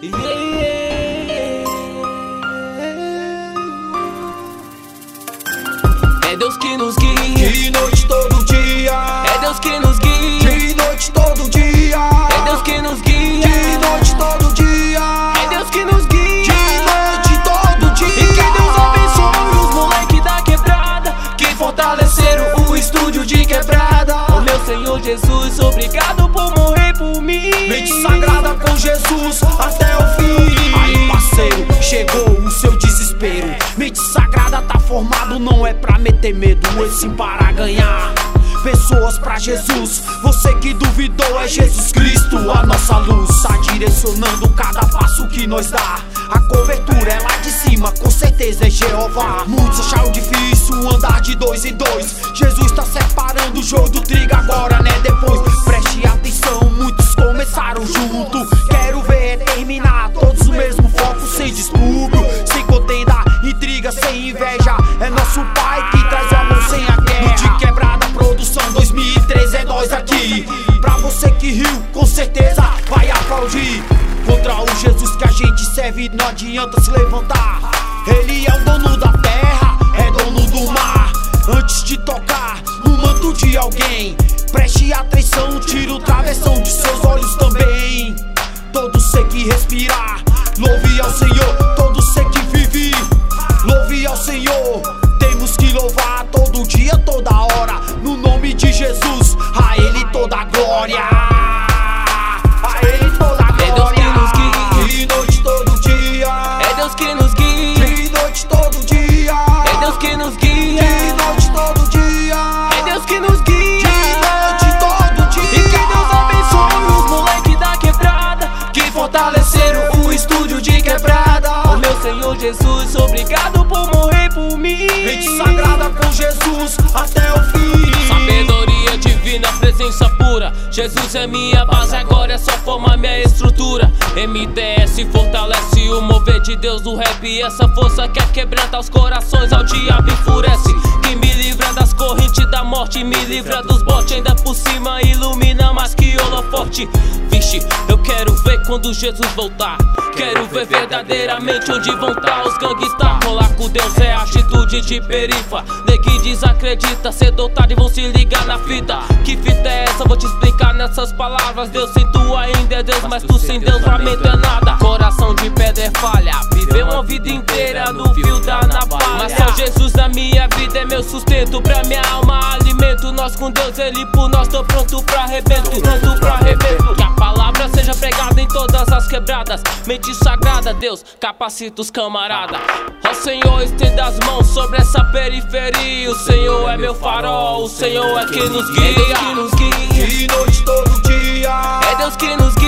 É Deus que nos guia, de noite todo dia. é Deus que nos guia, De noite todo dia. é Deus que nos guia, De noite todo dia. é Deus que nos guia, De noite todo dia. e que Deus abençoe os moleque da quebrada que fortaleceram o estúdio de quebrada. Ô meu Senhor Jesus, obrigado por morrer por mim. Mente sagrada com Jesus até o fim. Aí parceiro, chegou o seu desespero. Mente sagrada tá formado, não é pra meter medo, e sim para ganhar pessoas pra Jesus. Você que duvidou, é Jesus Cristo, a nossa luz. Tá direcionando cada passo que nós dá. A cobertura é lá de cima, com certeza é Jeová. Muitos acharam difícil andar de dois em dois. Jesus tá separando o joio do trigo agora, né? Depois, preste atenção, muitos começaram junto. Quero ver terminar todos o mesmo foco, sem distúrbio, sem contenda, intriga, sem inveja. É nosso Pai que traz o amor sem a guerra. No de quebrada, produção 2003, é nós aqui. Pra você que riu, com certeza vai aplaudir. Contra o Jesus que a gente serve, não adianta se levantar. Ele é o dono da terra, é dono do mar. Antes de tocar no manto de alguém, preste atenção, tira o travessão de seus olhos também. Todo ser que respirar, louve ao Senhor. Todo ser que vive, louve ao Senhor. Temos que louvar todo dia, toda hora, no nome de Jesus, a Ele toda a glória. A Ele toda a glória. É Deus que nos guia, De noite todo dia. é Deus que nos guia, De noite todo dia. é Deus que nos guia, De noite todo dia. é Deus que nos guia, De noite todo dia. e que Deus abençoe os moleque da quebrada que fortaleceram o estúdio de quebrada. Ô meu Senhor Jesus, obrigado por morrer por mim. Mente sagrada com Jesus até o fim. Sabedoria divina, presença pura. Jesus é minha base, agora é só formar minha estrutura. MDS fortalece o mover de Deus do rap. E essa força que quebranta os corações ao diabo enfurece. Que me livra das correntes da morte, me livra dos botes. Ainda por cima ilumina mais que holoforte. Vixe, eu quero ver quando Jesus voltar. Quero ver verdadeiramente onde vão estar os gangsters. Rolar com Deus é atitude de perifa. Negue desacredita, cedo ou tarde vão se ligar na fita. Que fita é essa? Vou te explicar nessas palavras. Deus sem tu ainda é Deus, mas tu sem Deus lamento é nada. Coração de pedra é falha, viver uma vida inteira no fio da navalha. Mas só Jesus na minha vida é meu sustento, pra minha alma alimento. Nós com Deus, Ele por nós, tô pronto pra arrebento, pronto pra arrebento. Que a palavra seja pregada em todas as quebradas. Mente sagrada, Deus, capacita os camarada. Ó Senhor, estenda as mãos sobre essa periferia. O Senhor é meu farol, o Senhor é quem nos guia. É Deus que nos guia, De noite todo dia. é Deus que nos guia.